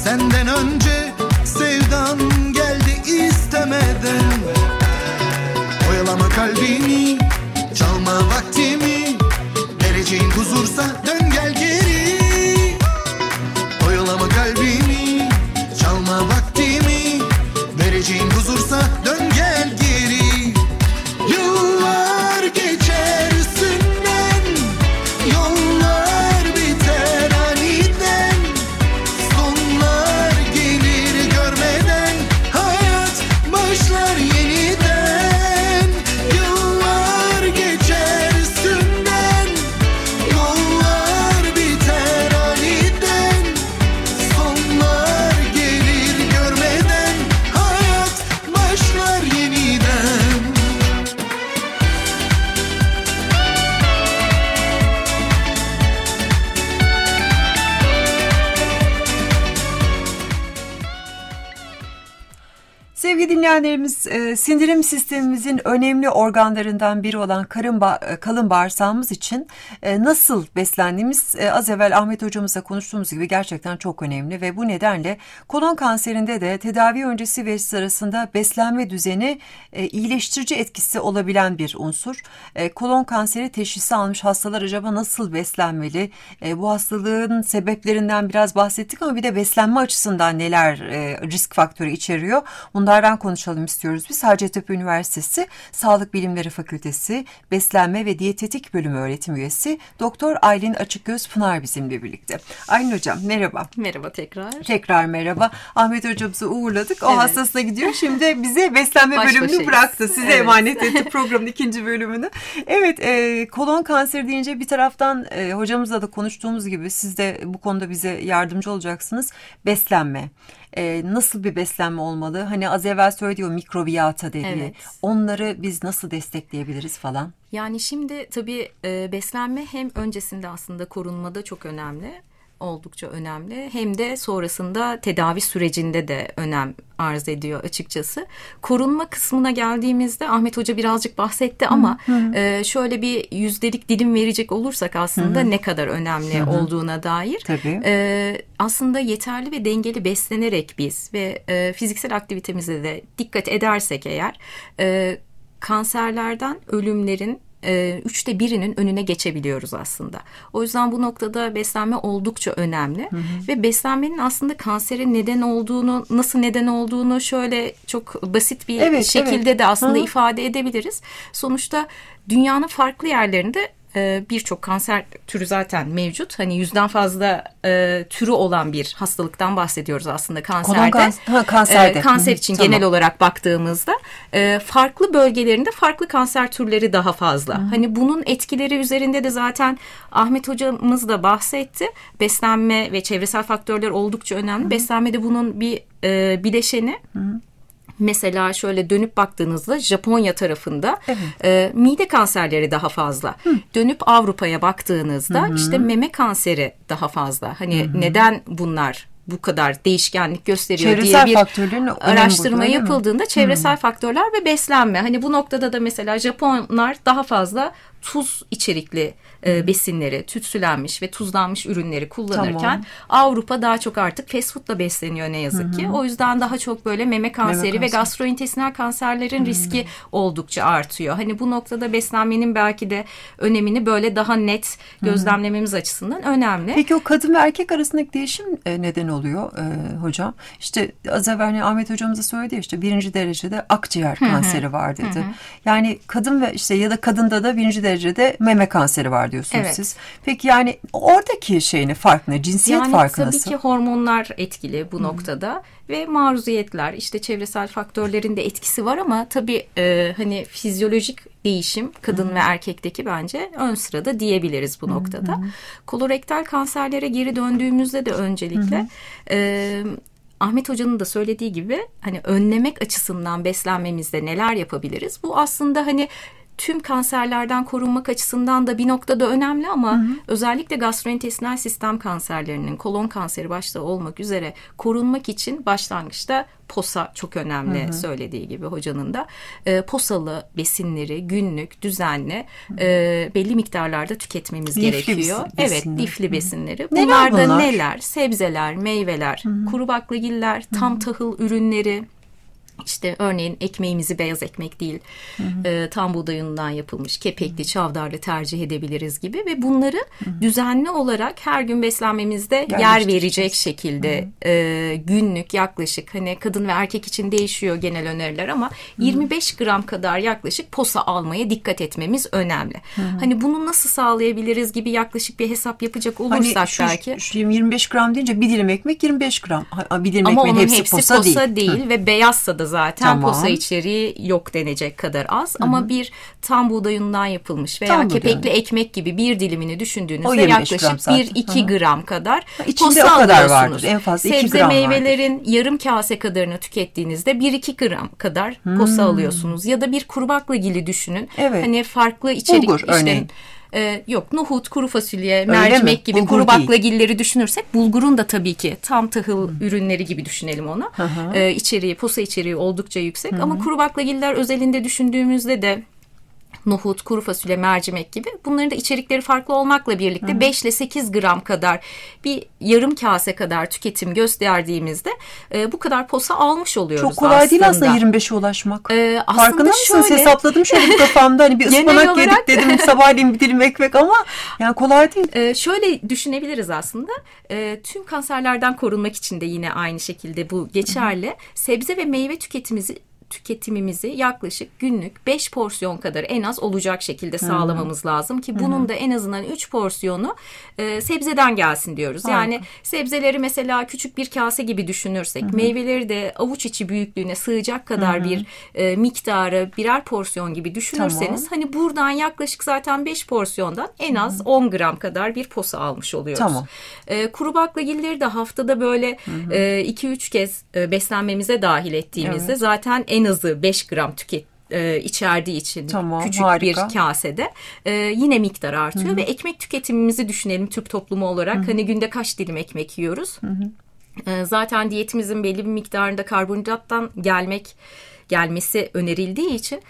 Senden önce sevdan geldi istemeden. Oyalama kalbimi, çalma vaktimi, vereceğin huzursa dön gel geri. Oyalama kalbimi, çalma vaktimi, vereceğin huzursa dön gel geri. Yıllar geçer üstünden, yollar biter aniden, sonlar gelir görmeden, hayat başlar yeniden. Yıllar geçer üstünden, yollar biter aniden, sonlar gelir görmeden, hayat başlar yeniden. Sevgili dinleyenlerimiz, e, sindirim sistemimizin önemli organlarından biri olan karın ba- e, kalın bağırsağımız için e, nasıl beslendiğimiz e, az evvel Ahmet hocamızla konuştuğumuz gibi gerçekten çok önemli ve bu nedenle kolon kanserinde de tedavi öncesi ve sırasında beslenme düzeni e, iyileştirici etkisi olabilen bir unsur. E, kolon kanseri teşhisi almış hastalar acaba nasıl beslenmeli? E, bu hastalığın sebeplerinden biraz bahsettik ama bir de beslenme açısından neler e, risk faktörü içeriyor? Bunlardan konuşalım istiyoruz. Biz Hacettepe Üniversitesi Sağlık Bilimleri Fakültesi Beslenme ve Diyetetik Bölümü öğretim üyesi Doktor Aylin Açıkgöz Pınar bizimle birlikte. Aylin hocam merhaba. Merhaba tekrar. Tekrar merhaba. Ahmet hocamızı uğurladık. O Evet. hastasına gidiyor. Şimdi bize beslenme Baş bölümünü başayız. bıraktı. Size Evet. emanet etti programın ikinci bölümünü. Evet, e, kolon kanseri deyince bir taraftan e, hocamızla da konuştuğumuz gibi siz de bu konuda bize yardımcı olacaksınız. Beslenme. E, nasıl bir beslenme olmalı? Hani az evvel söyledi o mikrobiyata dediği. Evet. Onları biz nasıl destekleyebiliriz falan? Yani şimdi tabii e, beslenme hem öncesinde aslında korunmada çok önemli. Oldukça önemli. Hem de sonrasında tedavi sürecinde de önem arz ediyor açıkçası. Korunma kısmına geldiğimizde Ahmet Hoca birazcık bahsetti ama e, şöyle bir yüzdelik dilim verecek olursak aslında ne kadar önemli olduğuna dair. Tabii. E, aslında yeterli ve dengeli beslenerek biz ve e, fiziksel aktivitemize de dikkat edersek eğer e, kanserlerden ölümlerin e, üçte birinin önüne geçebiliyoruz aslında. O yüzden bu noktada beslenme oldukça önemli. Hı hı. Ve beslenmenin aslında kansere neden olduğunu, nasıl neden olduğunu şöyle çok basit bir Evet, şekilde evet. de aslında Hı. ifade edebiliriz. Sonuçta dünyanın farklı yerlerinde e, birçok kanser türü zaten mevcut. Hani yüzden fazla e, türü olan bir hastalıktan bahsediyoruz aslında kanserde. Kolon kans- ha, kanserde. E, kanser Hı hı, için tamam. genel olarak baktığımızda e, farklı bölgelerinde farklı kanser türleri daha fazla. Hı. Hani bunun etkileri üzerinde de zaten Ahmet hocamız da bahsetti. Beslenme ve çevresel faktörler oldukça önemli. Hı. Beslenmede bunun bir e, bileşeni. Hı. Mesela şöyle dönüp baktığınızda Japonya tarafında evet. e, mide kanserleri daha fazla. Hı. Dönüp Avrupa'ya baktığınızda hı hı. işte meme kanseri daha fazla. Hani hı hı. neden bunlar bu kadar değişkenlik gösteriyor çevresel diye bir araştırma burada, yapıldığında çevresel hmm. faktörler ve beslenme. Hani bu noktada da mesela Japonlar daha fazla tuz içerikli e, besinleri, tütsülenmiş ve tuzlanmış ürünleri kullanırken tamam. Avrupa daha çok artık fast foodla besleniyor ne yazık ki. Hı-hı. O yüzden daha çok böyle meme kanseri meme ve gastrointestinal kanserlerin Hı-hı. riski oldukça artıyor. Hani bu noktada beslenmenin belki de önemini böyle daha net gözlemlememiz Hı-hı. açısından önemli. Peki o kadın ve erkek arasındaki değişim e, neden oluyor e, hocam? İşte az evvel hani Ahmet hocamız da söyledi ya, işte birinci derecede akciğer Hı-hı. kanseri var dedi. Hı-hı. Yani kadın ve işte ya da kadında da birinci derecede meme kanseri var diyorsunuz evet. siz. Peki yani oradaki şey ne, fark ne? Cinsiyet yani farkı tabii nasıl? Tabii ki hormonlar etkili bu Hı. noktada ve maruziyetler, işte çevresel faktörlerin de etkisi var ama tabii e, hani fizyolojik değişim kadın Hı. ve erkekteki bence ön sırada diyebiliriz bu Hı. noktada. Hı. Kolorektal kanserlere geri döndüğümüzde de öncelikle Hı. E, Ahmet Hoca'nın da söylediği gibi hani önlemek açısından beslenmemizde neler yapabiliriz? Bu aslında hani tüm kanserlerden korunmak açısından da bir noktada önemli ama hı hı. özellikle gastrointestinal sistem kanserlerinin, kolon kanseri başta olmak üzere korunmak için başlangıçta posa çok önemli, hı hı. söylediği gibi hocanın da. E, posalı besinleri günlük, düzenli e, belli miktarlarda tüketmemiz lifli gerekiyor. Besinler. Evet, lifli besinleri. Neler Bunlar da bunlar? neler? Sebzeler, meyveler, hı hı. kuru baklagiller, tam hı hı. tahıl ürünleri. İşte örneğin ekmeğimizi beyaz ekmek değil, hı hı. E, tam buğday unundan yapılmış, kepekli, çavdarlı tercih edebiliriz gibi ve bunları hı hı. düzenli olarak her gün beslenmemizde yer verecek şekilde hı hı. E, günlük yaklaşık, hani kadın ve erkek için değişiyor genel öneriler ama hı hı. yirmi beş gram kadar yaklaşık posa almaya dikkat etmemiz önemli. Hı hı. Hani bunu nasıl sağlayabiliriz gibi yaklaşık bir hesap yapacak olursak hani şu, belki. Şu yirmi beş gram deyince bir dilim ekmek yirmi beş gram. Bir dilim ama ekmeğin onun hepsi, hepsi posa, posa değil, değil ve beyazsa da zaten tamam. posa içeriği yok denecek kadar az. Hı-hı. Ama bir tam buğdayından yapılmış veya tam kepekli buğday. ekmek gibi bir dilimini düşündüğünüzde yaklaşık bir iki gram kadar İçinde posa o kadar alıyorsunuz. vardır. En fazla iki Sebze gram meyvelerin vardır. yarım kase kadarını tükettiğinizde bir iki gram kadar hmm. posa alıyorsunuz. Ya da bir kuru baklagili düşünün. Evet. Hani farklı içerik. Bulgur işte, örneğin. Ee, yok nohut, kuru fasulye, mercimek gibi bulgur kuru değil. baklagilleri düşünürsek bulgurun da tabii ki tam tahıl hmm. ürünleri gibi düşünelim onu. Ee, içeriği, posa içeriği oldukça yüksek hmm. ama kuru baklagiller özelinde düşündüğümüzde de nohut, kuru fasulye, mercimek gibi bunların da içerikleri farklı olmakla birlikte Hı-hı. beş ile sekiz gram kadar bir yarım kase kadar tüketim gösterdiğimizde e, bu kadar posa almış oluyoruz. Çok kolay aslında. değil aslında yirmi beşe ulaşmak. Ee, Farkında mısınız? Şöyle... Hesapladım şöyle bir kafamda. Hani bir ıspanak olarak... yedik dedim sabahleyin bir dilim ekmek ama yani kolay değil. Ee, şöyle düşünebiliriz aslında. Ee, tüm kanserlerden korunmak için de yine aynı şekilde bu geçerli. Hı-hı. Sebze ve meyve tüketimimizi tüketimimizi yaklaşık günlük beş porsiyon kadar en az olacak şekilde sağlamamız hmm. lazım ki bunun hmm. da en azından üç porsiyonu e, sebzeden gelsin diyoruz. Harika. Yani sebzeleri mesela küçük bir kase gibi düşünürsek, hmm. meyveleri de avuç içi büyüklüğüne sığacak kadar hmm. bir e, miktarı birer porsiyon gibi düşünürseniz tamam. hani buradan yaklaşık zaten beş porsiyondan en az hmm. on gram kadar bir posa almış oluyoruz. Tamam. E, kuru baklagilleri de haftada böyle iki üç hmm. e, kez e, beslenmemize dahil ettiğimizde evet. zaten en azı beş gram tüket e, içerdiği için tamam, küçük harika. bir kasede e, yine miktar artıyor Hı-hı. ve ekmek tüketimimizi düşünelim Türk toplumu olarak. Hı-hı. Hani günde kaç dilim ekmek yiyoruz? E, zaten diyetimizin belli bir miktarında karbonhidrattan gelmek gelmesi önerildiği için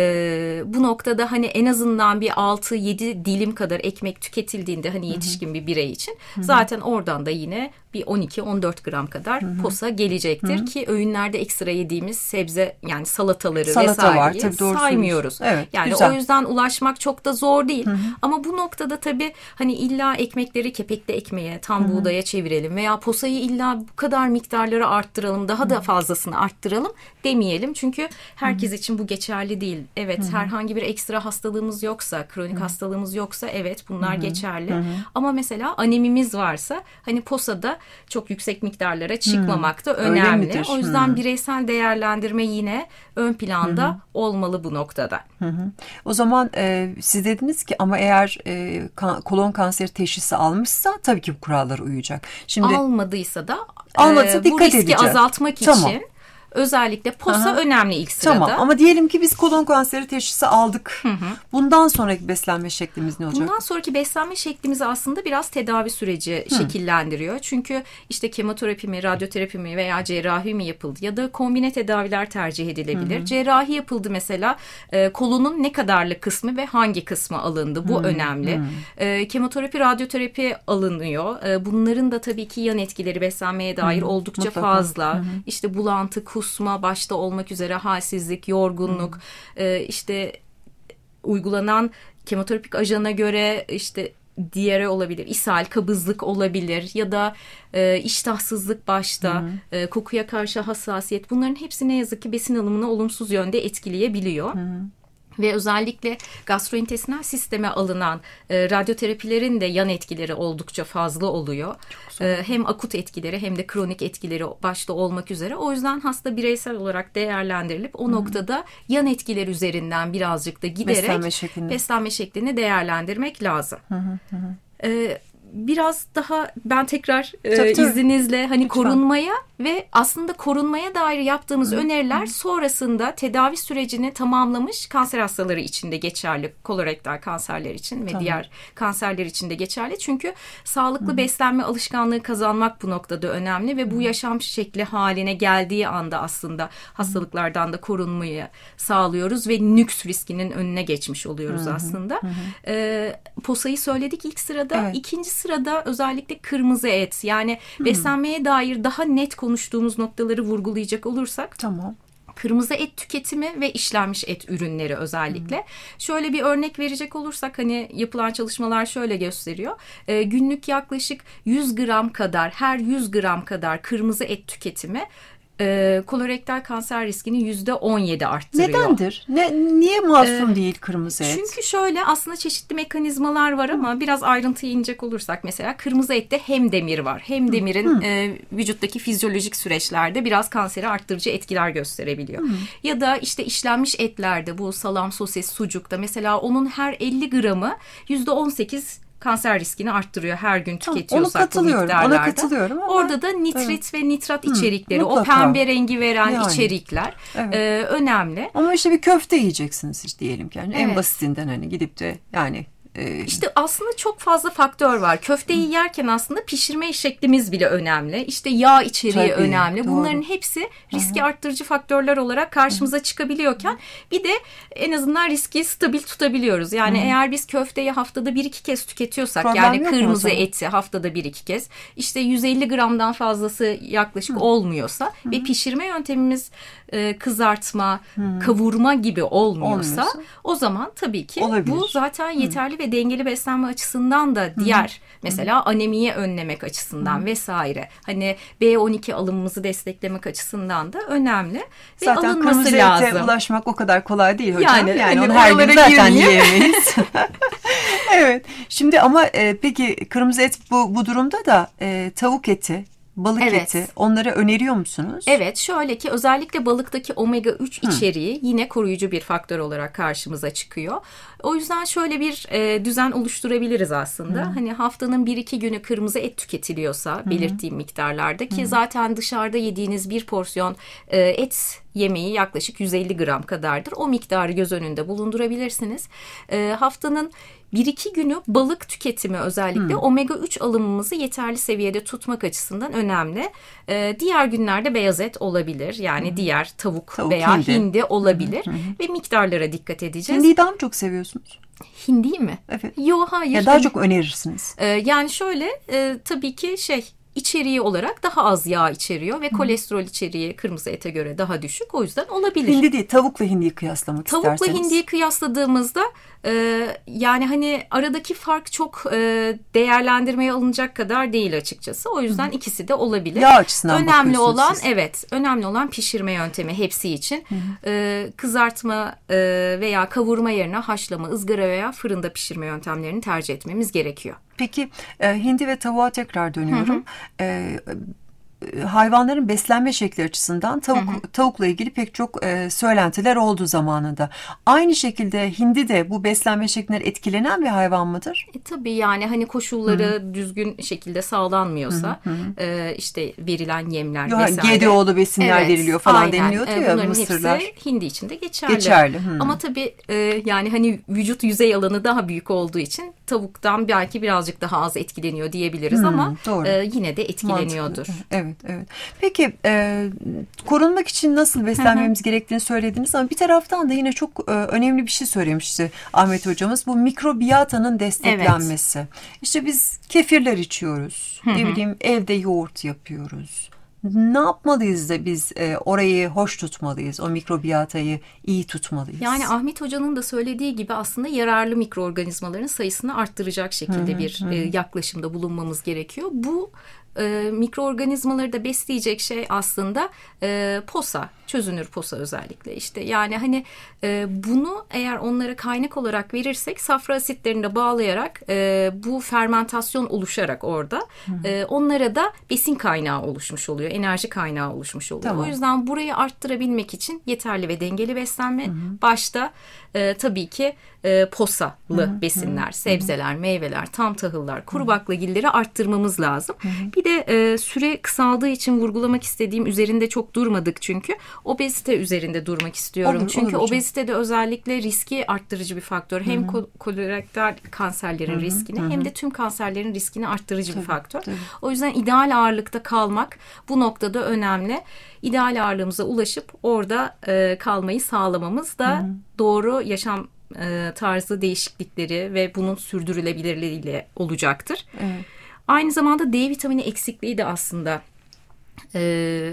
e, bu noktada hani en azından bir altı yedi dilim kadar ekmek tüketildiğinde hani yetişkin Hı-hı. bir birey için Hı-hı. zaten oradan da yine bir on iki on dört gram kadar Hı-hı. posa gelecektir Hı-hı. ki öğünlerde ekstra yediğimiz sebze yani salataları Salata vesaireyi var, tabii saymıyoruz. Evet, yani güzel. O yüzden ulaşmak çok da zor değil. Hı-hı. Ama bu noktada tabii hani illa ekmekleri kepekli ekmeğe, tam Hı-hı. buğdaya çevirelim veya posayı illa bu kadar miktarları arttıralım, daha Hı-hı. da fazlasını arttıralım demeyelim. Çünkü herkes Hı-hı. için bu geçerli değil. Evet, Hı-hı. herhangi bir ekstra hastalığımız yoksa, kronik Hı-hı. hastalığımız yoksa evet bunlar Hı-hı. geçerli. Hı-hı. Ama mesela anemimiz varsa hani posada çok yüksek miktarlara çıkmamak da önemli. O yüzden hmm. bireysel değerlendirme yine ön planda hmm. olmalı bu noktada. Hmm. O zaman e, siz dediniz ki ama eğer e, kan, kolon kanseri teşhisi almışsa tabii ki bu kurallara uyacak. Şimdi almadıysa da almadıysa e, dikkat bu riski edeceğim. azaltmak Tamam. için özellikle posa Aha. önemli ilk sırada. Tamam ama diyelim ki biz kolon kanseri teşhisi aldık. Hı hı. Bundan sonraki beslenme şeklimiz ne olacak? Bundan sonraki beslenme şeklimizi aslında biraz tedavi süreci hı. şekillendiriyor. Çünkü işte kemoterapi mi, radyoterapi mi veya cerrahi mi yapıldı ya da kombine tedaviler tercih edilebilir. Hı hı. Cerrahi yapıldı mesela e, kolonun ne kadarlık kısmı ve hangi kısmı alındı bu hı. önemli. Hı. E, kemoterapi, radyoterapi alınıyor. E, bunların da tabii ki yan etkileri beslenmeye dair hı. oldukça Mutlaka. fazla. Hı hı. İşte bulantı, kusma başta olmak üzere halsizlik, yorgunluk, hmm. e, işte uygulanan kemoterapik ajana göre işte diyare olabilir, ishal, kabızlık olabilir ya da e, iştahsızlık başta, hmm. e, kokuya karşı hassasiyet bunların hepsi ne yazık ki besin alımını olumsuz yönde etkileyebiliyor. Hmm. Ve özellikle gastrointestinal sisteme alınan e, radyoterapilerin de yan etkileri oldukça fazla oluyor. E, hem akut etkileri hem de kronik etkileri başta olmak üzere. O yüzden hasta bireysel olarak değerlendirilip o Hı-hı. noktada yan etkiler üzerinden birazcık da giderek beslenme şeklini, beslenme şeklini değerlendirmek lazım. Hı hı hı. E, biraz daha ben tekrar e, Tabii, tabii. izninizle hani Lütfen. korunmaya ve aslında korunmaya dair yaptığımız öneriler sonrasında tedavi sürecini tamamlamış kanser hastaları için de geçerli. Kolorektal kanserler için ve Tamam. diğer kanserler için de geçerli. Çünkü sağlıklı beslenme alışkanlığı kazanmak bu noktada önemli ve bu yaşam şekli haline geldiği anda aslında hastalıklardan da korunmayı sağlıyoruz ve nüks riskinin önüne geçmiş oluyoruz aslında. Ee, posayı söyledik ilk sırada. Evet. İkinci sırada özellikle kırmızı et, yani beslenmeye dair daha net konuştuğumuz noktaları vurgulayacak olursak, Tamam. kırmızı et tüketimi ve işlenmiş et ürünleri özellikle. Hmm. Şöyle bir örnek verecek olursak, hani yapılan çalışmalar şöyle gösteriyor. Ee, günlük yaklaşık yüz gram kadar, her yüz gram kadar kırmızı et tüketimi e, kolorektal kanser riskini yüzde on yedi arttırıyor. Nedendir? Ne, niye masum Ee, değil kırmızı et? Çünkü şöyle, aslında çeşitli mekanizmalar var ama biraz ayrıntıya inecek olursak, mesela kırmızı ette hem demir var. Hem demirin e, vücuttaki fizyolojik süreçlerde biraz kanseri arttırıcı etkiler gösterebiliyor. Ya da işte işlenmiş etlerde, bu salam, sosis, sucukta mesela onun her elli gramı yüzde on sekiz kanser riskini arttırıyor her gün Tamam, tüketiyorsak ona katılıyorum, bu miktarlarda. ona katılıyorum ama- Orada da nitrit ve nitrat içerikleri, o mutlaka. pembe rengi veren Yani. içerikler Evet. e, önemli. Ama işte bir köfte yiyeceksiniz işte diyelim ki. Yani en Evet. basitinden hani gidip de yani e, İşte aslında çok fazla faktör var. Köfteyi yerken aslında pişirme şeklimiz bile önemli. İşte yağ içeriği Tabii, önemli. doğru. Bunların hepsi riski arttırıcı faktörler olarak karşımıza çıkabiliyorken bir de en azından riski stabil tutabiliyoruz. Yani eğer biz köfteyi haftada bir iki kez tüketiyorsak, Problem yani yok mu o kırmızı zaman? eti haftada bir iki kez, işte yüz elli gramdan fazlası yaklaşık olmuyorsa ve pişirme yöntemimiz e, kızartma, kavurma gibi olmuyorsa, Olmuyorsa. o zaman tabii ki Olabilir. bu zaten yeterli ve dengeli beslenme açısından da diğer mesela anemiyi önlemek açısından vesaire, hani B on iki alımımızı desteklemek açısından da önemli ve zaten alınması kırmızı ete lazım. ulaşmak o kadar kolay değil hocam. Yani, Yani, hani onu her gün oralara zaten girmeyeyim. yiyemeyiz. Evet. Şimdi ama e, peki kırmızı et bu, bu durumda da e, tavuk eti, balık Evet. eti, onları öneriyor musunuz? Evet, şöyle ki özellikle balıktaki omega üç içeriği yine koruyucu bir faktör olarak karşımıza çıkıyor. O yüzden şöyle bir e, düzen oluşturabiliriz aslında. Hani haftanın bir iki günü kırmızı et tüketiliyorsa belirttiğim miktarlarda, ki zaten dışarıda yediğiniz bir porsiyon e, et yemeği yaklaşık yüz elli gram kadardır. O miktarı göz önünde bulundurabilirsiniz. E, haftanın bir iki günü balık tüketimi özellikle omega üç alımımızı yeterli seviyede tutmak açısından önemli. Ee, diğer günlerde beyaz et olabilir. Yani diğer tavuk, Tavuk, veya hindi. hindi, olabilir. Ve miktarlara dikkat edeceğiz. Hindiyi daha mı çok seviyorsunuz? Hindi mi? Evet. Yo, hayır. Ya daha çok önerirsiniz. Ee, yani şöyle e, tabii ki şey, içeriği olarak daha az yağ içeriyor ve kolesterol içeriği kırmızı ete göre daha düşük. O yüzden olabilir. Hindi değil, tavukla hindiyi kıyaslamak Tavukla isterseniz. hindiyi kıyasladığımızda e, yani hani aradaki fark çok e, değerlendirmeye alınacak kadar değil açıkçası. O yüzden ikisi de olabilir. Yağ açısından önemli bakıyorsunuz olan siz. evet, önemli olan pişirme yöntemi hepsi için. E, kızartma e, veya kavurma yerine haşlama, ızgara veya fırında pişirme yöntemlerini tercih etmemiz gerekiyor. Peki e, hindi ve tavuğa tekrar dönüyorum. E, hayvanların beslenme şekli açısından tavuk tavukla ilgili pek çok e, söylentiler oldu zamanında. Aynı şekilde hindi de bu beslenme şeklinden etkilenen bir hayvan mıdır? E, tabii yani hani koşulları düzgün şekilde sağlanmıyorsa e, işte verilen yemler Yok, vesaire. G D O'lu besinler Evet, veriliyor falan aynen. deniliyordu E, ya bunların mısırlar. hepsi hindi için de geçerli. Geçerli, hı. Ama tabii e, yani hani vücut yüzey alanı daha büyük olduğu için tavuktan belki birazcık daha az etkileniyor diyebiliriz ama doğru. e, yine de etkileniyordur. Mantıklı. Evet, evet. Peki e, korunmak için nasıl beslenmemiz gerektiğini söylediniz ama bir taraftan da yine çok e, önemli bir şey söylemişti Ahmet hocamız. Bu mikrobiyatanın desteklenmesi. İşte biz kefirler içiyoruz. Ne bileyim evde yoğurt yapıyoruz. Ne yapmalıyız da biz e, orayı hoş tutmalıyız, o mikrobiyatayı iyi tutmalıyız. Yani Ahmet Hoca'nın da söylediği gibi aslında yararlı mikroorganizmaların sayısını arttıracak şekilde bir e, yaklaşımda bulunmamız gerekiyor. Bu e, mikroorganizmaları da besleyecek şey aslında e, posa, çözünür posa özellikle. İşte yani hani e, bunu eğer onlara kaynak olarak verirsek safra asitlerini de bağlayarak e, bu fermentasyon oluşarak orada e, onlara da besin kaynağı oluşmuş oluyor, enerji kaynağı oluşmuş oluyor. Tamam. O yüzden burayı arttırabilmek için yeterli ve dengeli beslenme, başta e, tabii ki e, posalı besinler, sebzeler, meyveler, tam tahıllar, kuru baklagilleri arttırmamız lazım. Bir de e, süre kısaldığı için vurgulamak istediğim, üzerinde çok durmadık çünkü, obezite üzerinde durmak istiyorum. Olur, çünkü olur hocam. obezite de özellikle riski arttırıcı bir faktör. Hem ko- kolorektal kanserlerin riskini hem de tüm kanserlerin riskini arttırıcı bir faktör. tabii. O yüzden ideal ağırlıkta kalmak bu noktada önemli. İdeal ağırlığımıza ulaşıp orada e, kalmayı sağlamamız da doğru yaşam e, tarzı değişiklikleri ve bunun sürdürülebilirliğiyle olacaktır. Evet. Aynı zamanda D vitamini eksikliği de aslında e,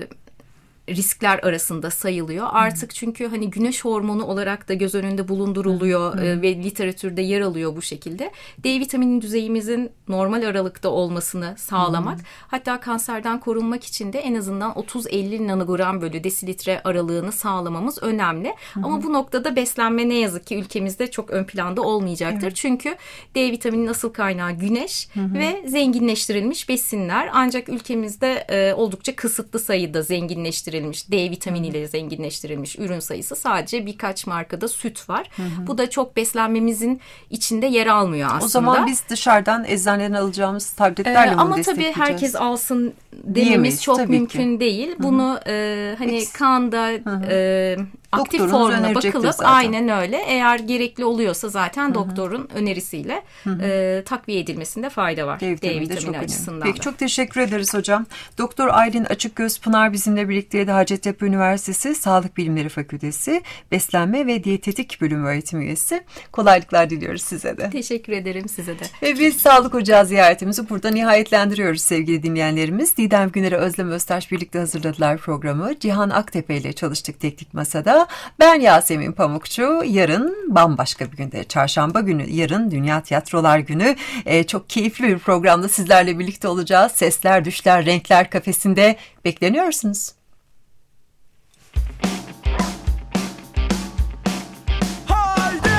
riskler arasında sayılıyor. Artık çünkü hani güneş hormonu olarak da göz önünde bulunduruluyor e, ve literatürde yer alıyor bu şekilde. D vitamini düzeyimizin normal aralıkta olmasını sağlamak, hatta kanserden korunmak için de en azından otuz elli nanogram bölü desilitre aralığını sağlamamız önemli. Ama bu noktada beslenme ne yazık ki ülkemizde çok ön planda olmayacaktır. Çünkü D vitaminin asıl kaynağı güneş ve zenginleştirilmiş besinler. Ancak ülkemizde e, oldukça kısıtlı sayıda zenginleştirilmiş, D vitaminiyle zenginleştirilmiş ürün sayısı, sadece birkaç markada süt var. Bu da çok beslenmemizin içinde yer almıyor aslında. O zaman biz dışarıdan eczaneden alacağımız tabletlerle Ee, bunu ama tabii destekleyeceğiz. herkes alsın dememiz Diyemeyiz, çok tabii mümkün ki. değil. Bunu e, hani Eks- kanda e, aktif Doktorunuz formuna önerecektir bakılıp zaten. aynen öyle. Eğer gerekli oluyorsa zaten doktorun önerisiyle e, takviye edilmesinde fayda var. D D vitamini de vitamini çok önemli. açısından Peki da. çok teşekkür ederiz hocam. Doktor Aylin Açıkgözpınar bizimle birlikteydi. Hacettepe Üniversitesi Sağlık Bilimleri Fakültesi Beslenme ve Diyetetik Bölümü öğretim üyesi. Kolaylıklar diliyoruz size de. Teşekkür ederim size de. Ve biz Sağlık Ocağı ziyaretimizi burada nihayetlendiriyoruz sevgili dinleyenlerimiz. Didem Güner'e Özlem Öztaş birlikte hazırladılar programı. Cihan Aktepe ile çalıştık Teknik Masa'da. Ben Yasemin Pamukçu. Yarın bambaşka bir günde, çarşamba günü, yarın Dünya Tiyatrolar Günü. Ee, çok keyifli bir programda sizlerle birlikte olacağız. Sesler, düşler, renkler kafesinde bekleniyorsunuz. Haydi!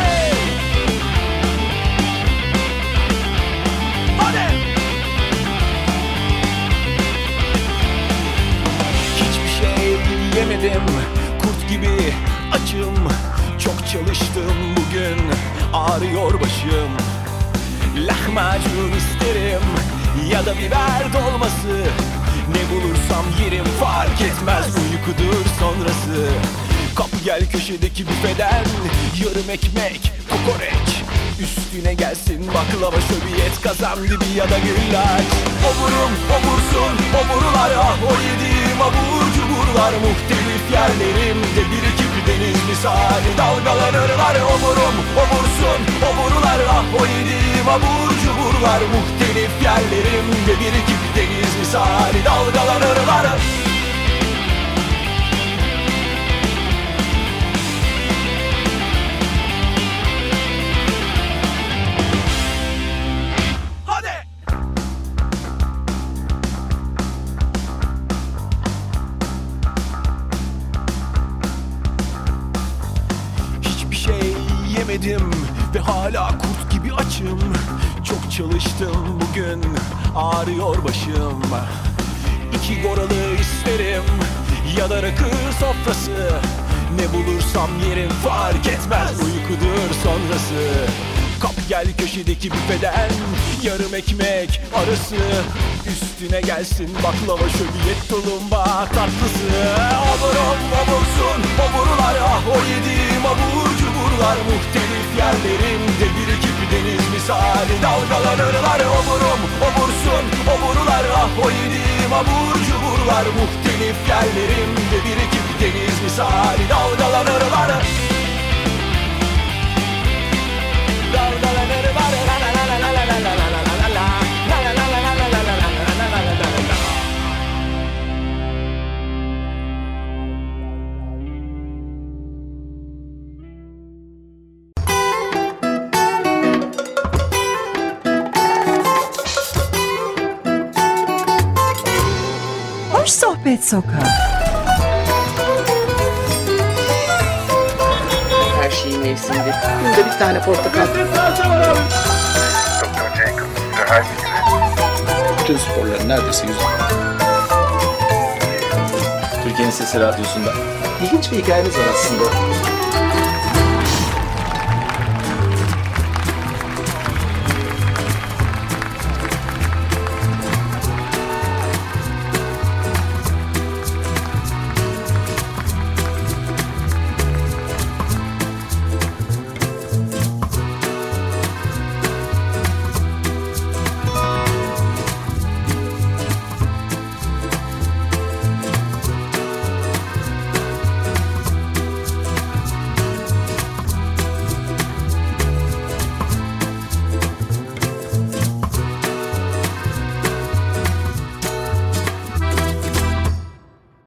Hadi! Hiçbir şey yemedim, kurt gibi açım. Çok çalıştım bugün, ağrıyor başım. Lahmacun isterim ya da biber dolması. Ne bulursam yerim, fark etmez, uykudur sonrası. Kap gel köşedeki büfeden yarım ekmek, kokoreç. Üstüne gelsin baklava, şöbiyet, kazandibi ya da güllaç. Oburum, obursun, oburlar, ah o yediğim abur cuburlar. Muhtelif yerlerimde birikip deniz misali dalgalanırlar. Oburum, obursun, oburlar, ah o yediğim abur cuburlar. Muhtelif yerlerimde birikip deniz misali dalgalanırlar. Ve hala kurt gibi açım. Çok çalıştım bugün, ağrıyor başım. İki goralı isterim ya da rakı sofrası. Ne bulursam yerim, fark etmez, uykudur sonrası. Kap gel köşedeki büfeden yarım ekmek arası. Üstüne gelsin baklava, şöbiyet, tulumba tatlısı. Oburum, obursun, oburlar, ah o yediğim abur cuburlar. Muhtelif yerlerimde birikip deniz misali dalgalanırlar. Oburum, obursun, oburlar, ah o yediğim abur cuburlar. Muhtelif yerlerimde birikip deniz misali dalgalanırlar. Dalgalanırlar, la la la la la la la la la la la. Sohbet Sokağı. Her şeyin mevsiminde. Günde bir tane portakal. Doktor Jekyll, Mister Hyde gibi. Bütün sporların neredeyse yüzü. Türkiye'nin Sesi Radyosu'nda. İlginç bir hikayeniz var aslında.